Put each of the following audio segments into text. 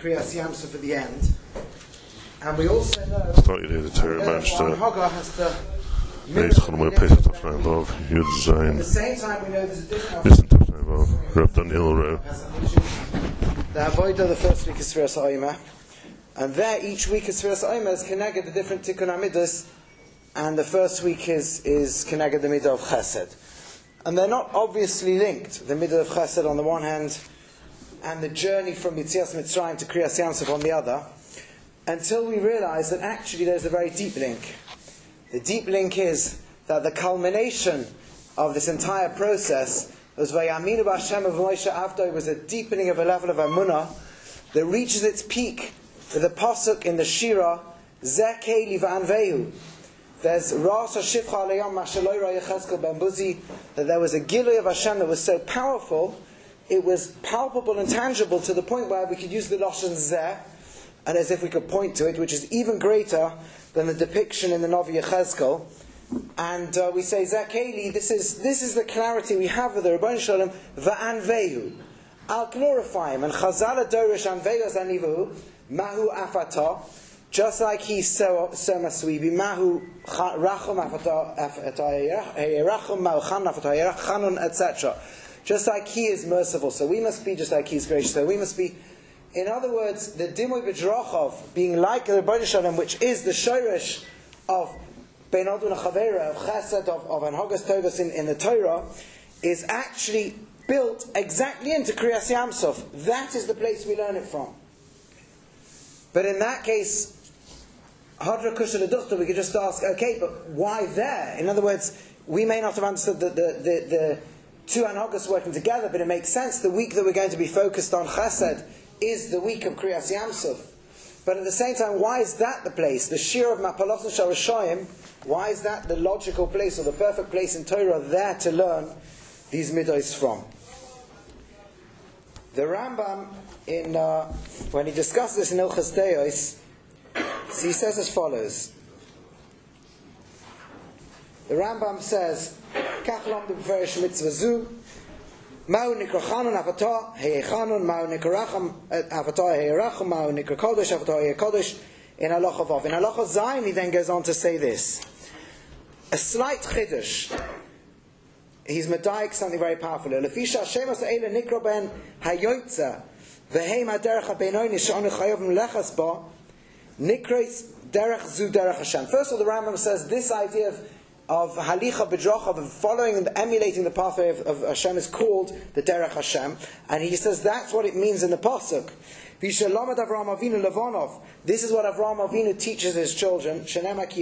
Kriyas Yamsuf at the end. And we also know the Haggah has the at the same time we know there's a different the Avodah, the first week is Sfiras HaOmer, and there each week is Sfiras HaOmer is Keneged the different Tikkun HaMidos, and the first week is Keneged the Midah of Chesed. And they're not obviously linked, the Midah of Chesed on the one hand, and the journey from Yitzias Mitzrayim to Kriyas Yamsuf on the other, until we realize that actually there's a very deep link. The deep link is that the culmination of this entire process was Vayaminu B'Hashem of Moshe Avdoi was a deepening of a level of Emunah that reaches its peak with the pasuk in the Shira Zeh Keili V'Anvehu. There's Ras HaShivcha Aleyam Mashaloi Ra Yechezkel Ben Buzi, that there was a Gilui of Hashem that was so powerful, it was palpable and tangible to the point where we could use the Lashon Zeh, and as if we could point to it, which is even greater than the depiction in the Novi Yechezkel. And we say, Zeh Keili, this is the clarity we have with the Rebbeinu Shalom, Va'anvehu. I'll glorify him. And Chazal Adorish Anvehu Zanivu, Mahu Afata, just like he's so maswibi, Mahu Rachum Afata, Rachum Mahu Chan Afata, Chanun, etc. Just like he is merciful, so we must be just like he's gracious. So we must be, in other words, the Dimui B'Drachov, being like the Rebbeinu Shalom, which is the Shorish of Bein Adon HaChavera, of Chesed, of Anhagas Tovas in the Torah, is actually built exactly into Kriyas Yamsuf. That is the place we learn it from. But in that case, Hadra Kusha L'Duchta, we could just ask, okay, but why there? In other words, we may not have understood the two Anhagas working together, but it makes sense. The week that we're going to be focused on Chesed is the week of Kriyas Yamsuf. But at the same time, why is that the place? The Shir of Mapalot and Sharashayim, why is that the logical place or the perfect place in Torah there to learn these midos from? The Rambam, when he discusses this in Ilchas Deos, he says as follows. The Rambam says, Kach lam de beferish mitzvah zu, Ma'u nikra chanun avatah hei chanun, Ma'u nikra racham avatah hei racham, Ma'u nikra kodesh avatah hei kodesh, in Halacha Vav. In Halacha Zayin he then goes on to say this. A slight chiddush. He's medayik something very powerful. Lefisha Hashem asa eila nikra ben hayoytza v'heim haderech habeinoini she'onu chayovim lechas ba nikreis derech zu derech Hashem. First of all, the Rambam says this idea of halicha b'drachav, of following and emulating the pathway of Hashem, is called the derech Hashem, and he says that's what it means in the pasuk. This is what Avraham Avinu teaches his children. And the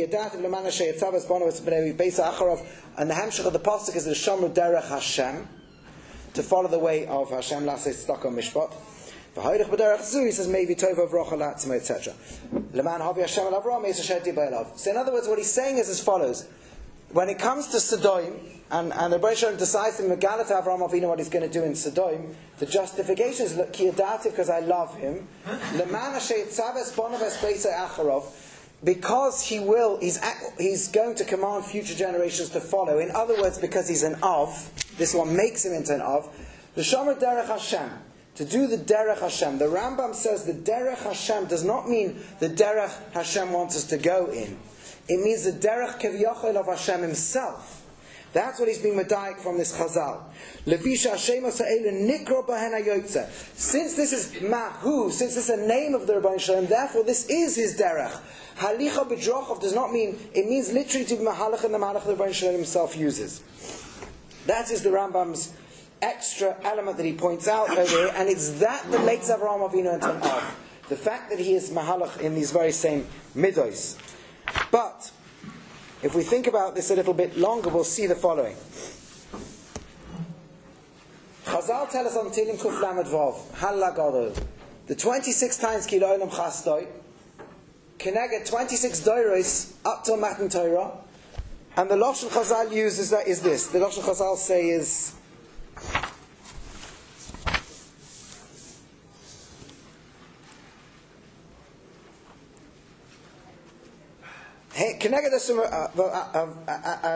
hemshech of the pasuk is the Shamru derech Hashem, to follow the way of Hashem. Last say Stockholm Mishpat. He says maybe Tova Avrocha Latzma, etc. So in other words, what he's saying is as follows. When it comes to Sodom, and the Rebbeinu Shalom decides in Megalat Avraham Avinu what he's going to do in Sodom, the justification is ki yadativ, because I love him, because he's going to command future generations to follow. In other words, because he's an Av, this one makes him into an Av. The Shomer Derech Hashem, to do the Derech Hashem. The Rambam says the Derech Hashem does not mean the Derech Hashem wants us to go in. It means the derech keviyachol of Hashem Himself. That's what he's being medayik from this Chazal. Levisha Hashem Ha'ele Nikro Bahen HaYotze. Since this is Mahu, since this is a name of the Rebbeinu Shalom, therefore this is his derech. Halicha b'drachav does not mean, it means literally to be mahalach, and the mahalach the Rebbeinu Shalom himself uses. That is the Rambam's extra element that he points out over here, and it's that makes Avraham Avinu into an Av. The fact that he is mahalach in these very same midos. But if we think about this a little bit longer, we'll see the following. Chazal tell us on Tilim Kuf Lamed Vav, Halla Gadol, the 26 times Ki Lo Olam Chasdoi, Keneged 26 Doros up till Matan Torah, and the Lashon Chazal uses that is this. The Lashon Chazal say is Keneged Esum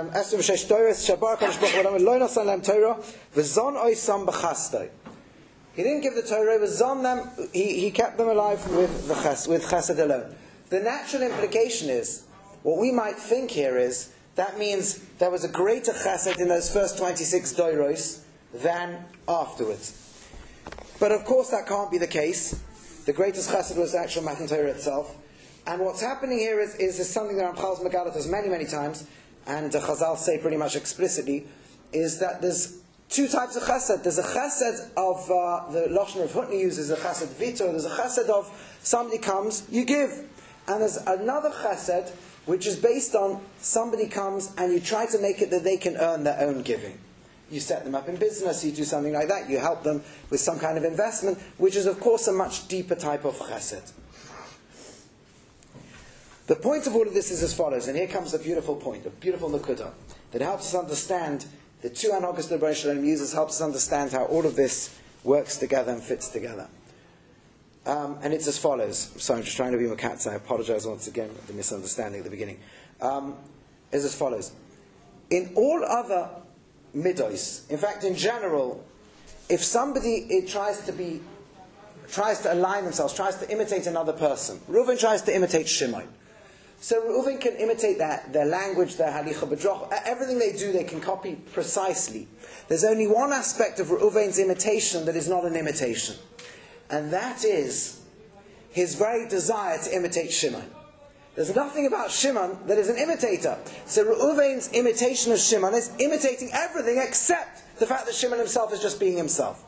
V'Shesh Doros Shabar Kadosh Baruch Hu Lo Nasan Lahem Torah V'Zon Oisam B'Chasdoi. He didn't give the Torah, he was on them, he kept them alive with chesed alone. The natural implication is, what we might think here is, that means there was a greater chesed in those first 26 doiros than afterwards. But of course that can't be the case. The greatest chesed was the actual Matan Torah itself. And what's happening here is something that Ramchal's Megalit does many, many times, and Chazal say pretty much explicitly, is that there's two types of chesed. There's a chesed of, the Lashon of Hutni uses a chesed vito, there's a chesed of somebody comes, you give. And there's another chesed, which is based on somebody comes and you try to make it that they can earn their own giving. You set them up in business, you do something like that, you help them with some kind of investment, which is of course a much deeper type of chesed. The point of all of this is as follows, and here comes a beautiful point, a beautiful nukudah, that helps us understand the two anhogas the Rebbeinu Shalom uses, helps us understand how all of this works together and fits together. And it's as follows. Sorry, I'm just trying to be Makatz. I apologize once again for the misunderstanding at the beginning. Is as follows. In all other midos, in fact, in general, if somebody tries to align themselves, tries to imitate another person, Reuven tries to imitate Shimon. So Reuven can imitate their language, their halicha b'droch, everything they do they can copy precisely. There's only one aspect of Reuven's imitation that is not an imitation. And that is his very desire to imitate Shimon. There's nothing about Shimon that is an imitator. So Reuven's imitation of Shimon is imitating everything except the fact that Shimon himself is just being himself.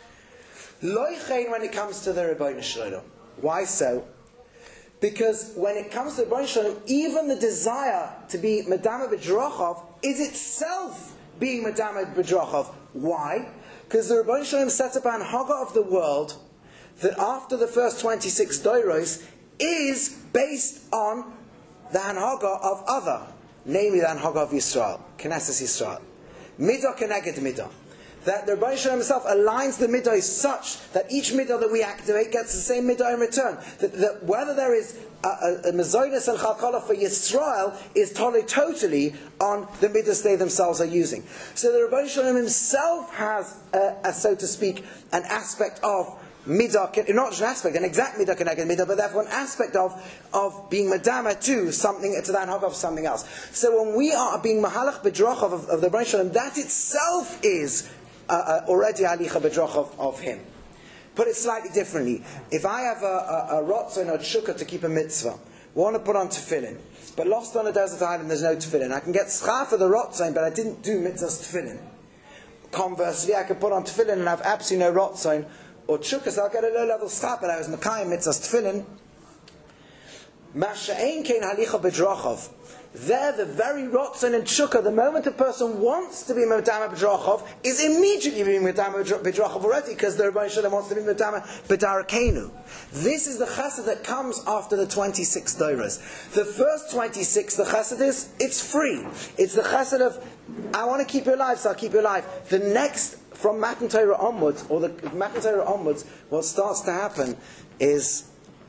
Lo yechein when it comes to the Rebbeinu Shalom. Why so? Because when it comes to the Rebbeinu Shalom, even the desire to be Medama B'Drachov is itself being Medama B'Drachov. Why? Because the Rebbeinu Shalom set up an Haga of the world that after the first 26 doiros is based on the Hanhaga of other, namely the Hanhaga of Yisrael, Knesset Yisrael. Midah keneged midah. That the Rebbeinu Shalom himself aligns the midah such that each midah that we activate gets the same midah in return. That whether there is a mezonos and chalkala for Yisrael is totally on the midas they themselves are using. So the Rebbeinu Shalom himself has, so to speak, an aspect of midah, not just an aspect, an exact midah keneged midah, but therefore an aspect of being madama to something, to that hog of something else. So when we are being mahalach b'drach of the Rebbeinu Shalom, that itself is already halicha b'drach of him. Put it slightly differently. If I have a rotzon or shukah to keep a mitzvah, want to put on tefillin, but lost on a desert island, there's no tefillin. I can get schar for the rotzon, but I didn't do mitzvah's tefillin. Conversely, I can put on tefillin and have absolutely no rotzon or shukah, so I'll get a low-level schar, but I was mekayim mitzvah's tefillin. Masha'ein kein halicha b'drachov. There, the very rotzon and shukah, the moment a person wants to be Medama B'drachov, is immediately being Medama B'drachov already, because the Rebbeinu Shalom wants to be Medama B'darakenu. This is the chesed that comes after the 26 doiras. The first 26, the chesed is, it's free. It's the chesed of, I want to keep you alive, so I'll keep you alive. The next, from Matan Torah onwards, or the Matan Torah onwards, what starts to happen is,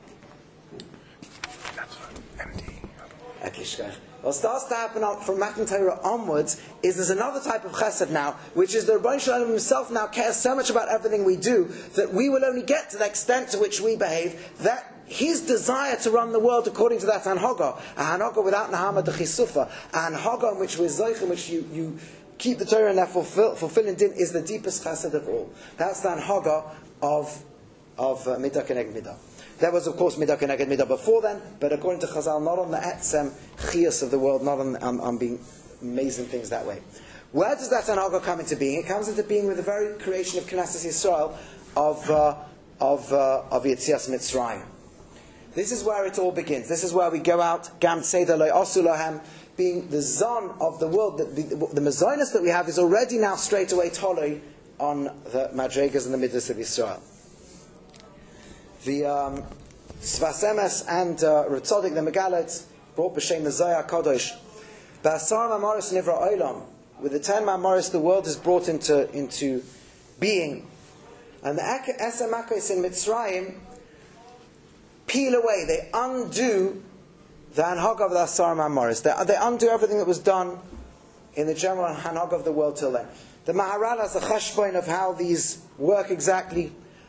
what starts to happen from Matan Torah onwards is there's another type of chesed now, which is the Rebbeinu Shalom himself now cares so much about everything we do that we will only get to the extent to which we behave, that his desire to run the world according to that Hanhaga, a Hanhaga without Nahama de Chisufa, a Hanhaga in which we're Zoich, in which you keep the Torah and fulfilling din, is the deepest chesed of all. That's the Hanhaga of Midah Keneged Midah. There was, of course, Midah Keneged Midah before then, but according to Chazal, not on the Etzem Chiyas of the world, not on being amazing things that way. Where does that Hanhaga come into being? It comes into being with the very creation of Knesset Yisrael of Yetzias Mitzrayim. This is where it all begins. This is where we go out, Gam Tzeda Lo Osu Lohem, being the Zon of the world. The Mazonos that we have is already now straight away Toloi on the Madregas and the Midas of Yisrael. The Sfas Emes and Ritzodik, the Megalit, brought b'shem the Zohar Kodesh. B'asar Mamoris Nivra Olam, with the 10 Mamoris, the world is brought into being. And the Esem Makos in Mitzrayim peel away, they undo the Hanhag of the Asar Mamoris. They undo everything that was done in the general Hanhag of the world till then. The Maharal has a cheshbon of how these work exactly.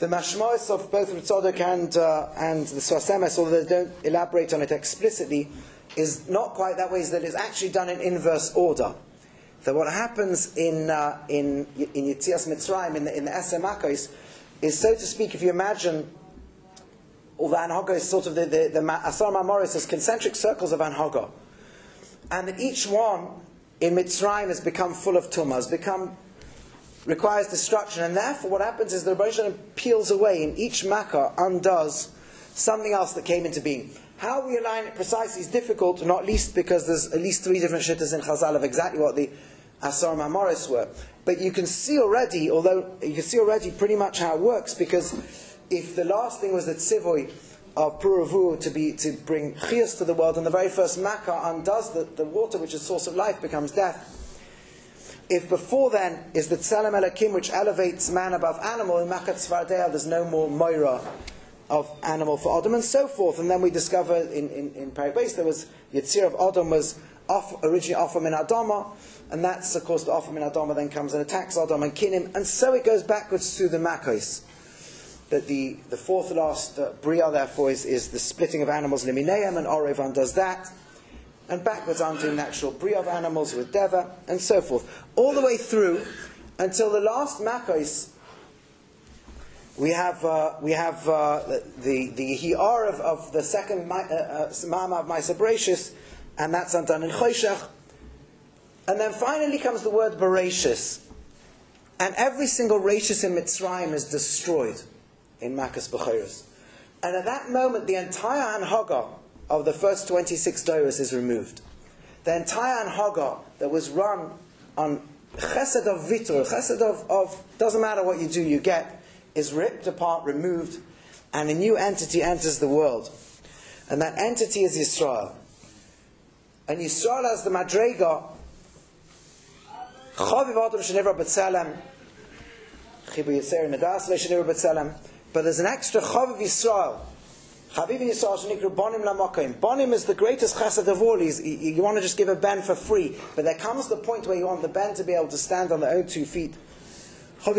The mashmos of both Tzadok and the Sfas Emes, although they don't elaborate on it explicitly, is not quite that way, is that it's actually done in inverse order. That what happens in Yetzias Mitzrayim, in the Eser Makos, is, so to speak, if you imagine, all the Anhaga is sort of the Asar Mamoros as concentric circles of Anhaga. And that each one in Mitzrayim has become full of tumah, requires destruction. And therefore what happens is the Rebbe Shalom peels away, and each Makkah undoes something else that came into being. How we align it precisely is difficult, not least because there's at least 3 different shittas in Chazal of exactly what the Asar Mamoros were. But you can see already, pretty much how it works, because if the last thing was the tzivoy of Puravu to bring chiyus to the world, and the very first Makkah undoes the water, which is source of life, becomes death. If before then is the Tzelem Elokim, which elevates man above animal, in Makkah Tzvardea there's no more moira of animal for Adam, and so forth. And then we discover in Perek Beis there was Yetzir of Adam was originally Offer Min Adama, and that's of course the Offer Min Adama then comes and attacks Adam and Kinim, and so it goes backwards through the Makkos. That the fourth last Bria therefore is the splitting of animals Limineim, and Orev undoes that, and backwards onto natural Bria of animals with Deva, and so forth. All the way through until the last Makkos. We have the Hi'ar of the second Ma'ama of Ma'aser Bereishis, and that's undone in Choshech. And then finally comes the word Bereishis. And every single Reishis in Mitzrayim is destroyed in Makkos Bechoros. And at that moment, the entire Anhaga of the first 26 Doros is removed. The entire Anhaga that was run on Chesed of Vitur, Chesed of doesn't matter what you do, you get, is ripped apart, removed, and a new entity enters the world. And that entity is Yisrael. And Yisrael has the Madrega, Chaviv Adam Shenivra B'Tzelem, Chibu Yisrael Nadas Le Shenivra B'Tzelem, but there's an extra Chaviv Yisrael. Chaviv Yisrael Shenikru Bonim Lamokim. Bonim is the greatest chesed of all. You want to just give a ben for free, but there comes the point where you want the ben to be able to stand on their own 2 feet. The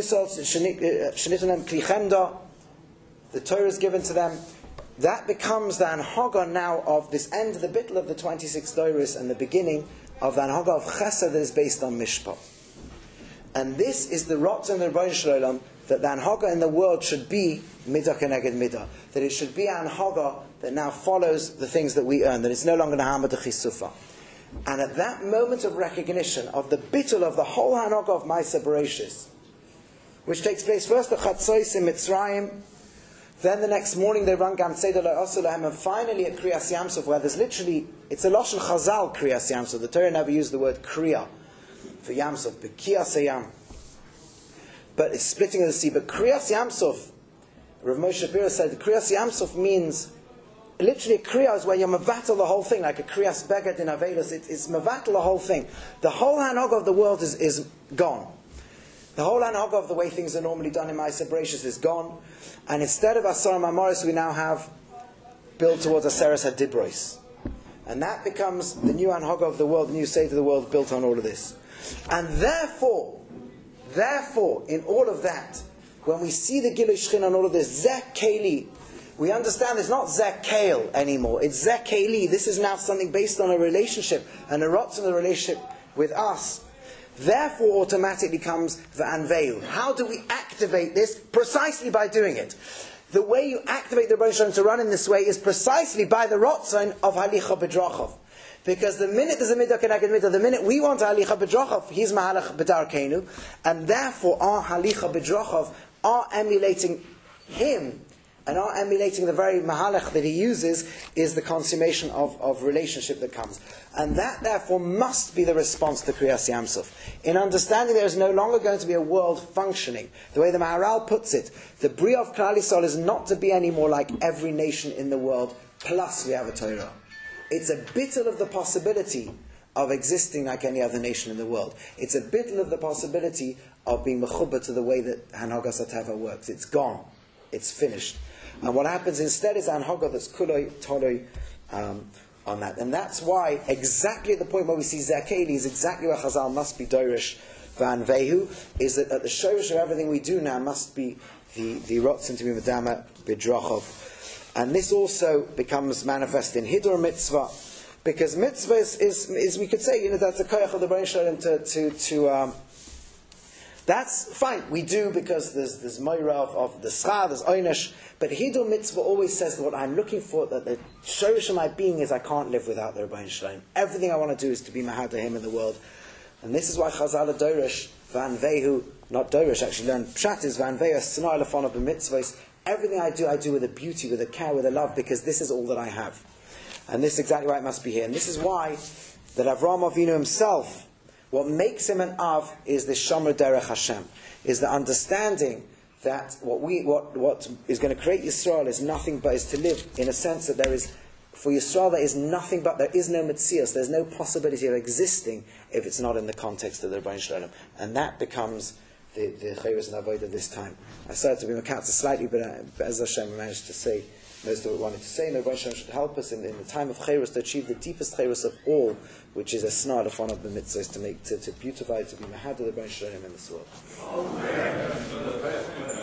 Torah is given to them. That becomes the Anhaga now of this end of the bittul of the 26 Doros and the beginning of the Anhaga of Chesed that is based on Mishpah. And this is the Ratzon of the Rebbeinu Shalom, that the Anhaga in the world should be Midah Keneged Midah. That it should be an Anhaga that now follows the things that we earn. That it's no longer Nahama de Chisufa. And at that moment of recognition of the bittul of the whole Anhaga of Ma'aser Bereishis, which takes place first at Chatzos in Mitzrayim, then the next morning they run Gam Tzeder Le'osu Lahem, and finally at Kriyas Yamsuf, where there's literally, it's a Lashon Chazal Kriyas Yamsuf. The Torah never used the word Kriya for Yamsuf, but Kiyas Yam. But it's splitting of the sea. But Kriyas Yamsuf, Rav Moshe Shapiro said, Kriyas Yamsuf means, literally Kriya is where you mevatel the whole thing, like a Kriyas Beged in Avelis. It's mevatel the whole thing. The whole Hanhag of the world is gone. The whole Anhaga of the way things are normally done in Ma'aser Bereishis is gone, and instead of Asar Mamoros we now have built towards Aseres HaDibros. And that becomes the new Anhaga of the world, the new state of the world built on all of this. And therefore, in all of that, when we see the Gilui Shechinah on all of this, Zeh Keli, we understand it's not Zeh Kael anymore, it's Zeh Keli. This is now something based on a relationship, and a rotz in the relationship with us. Therefore automatically comes the Anveil. How do we activate this? Precisely by doing it. The way you activate the Rebbeinu Shalom to run in this way is precisely by the Rotzon of Halicha B'Drachav. Because the minute there's a Midah Keneged Midah, the minute we want Halicha B'Drachav, he's Mahalach B'Darkeinu, and therefore our Halicha B'Drachav are emulating him, and are emulating the very Mahalach that he uses, is the consummation of relationship that comes. And that therefore must be the response to Kriyas Yamsuf. In understanding there is no longer going to be a world functioning. The way the Maharal puts it, the Bria of Klal Yisrael is not to be any more like every nation in the world, plus we have a Torah. It's a bittul of the possibility of existing like any other nation in the world. It's a bittul of the possibility of being mechuba to the way that Hanhagas HaTeva works. It's gone. It's finished. And what happens instead is Anhaga that's kuloi, toloi, on that. And that's why, exactly at the point where we see Zakeli, is exactly where Chazal must be Dorish Van Vehu, is that at the shorish of everything we do now must be the rotzen to be medama bidrachov. And this also becomes manifest in Hidur mitzvah, because mitzvah is we could say, that's a koyach of the Baruch Shalom to that's fine. We do because there's moira of the schar, there's oynish, but Hidur mitzvah always says that what I'm looking for, that the shorish of my being is I can't live without the Rebbeinu Shalom. Everything I want to do is to be mahada him in the world, and this is why Chazal Dorish Van Vehu, not Dorish, actually learn Pshat is Van Vehu Tzanai Lefanav b'mitzvahs. Everything I do with a beauty, with a care, with a love, because this is all that I have. And this is exactly why it must be here. And this is why that Avraham Avinu himself, what makes him an Av is the Shomer Derech Hashem, is the understanding that what is going to create Yisrael is nothing but is to live in a sense that there is, for Yisrael there is nothing but, there is no Metzias, there's no possibility of existing if it's not in the context of the Rebbeinu Shalom. And that becomes the Chayros and Avodah this time. I started to be makatza slightly, but as Hashem managed to say most of what we wanted to say, and the Rebbeinu Shalom should help us in the time of Chayros to achieve the deepest Chayros of all, which is a snar of one of the mitzvahs, to beautify, to be mahad of the Rebbeinu Shalom in this world.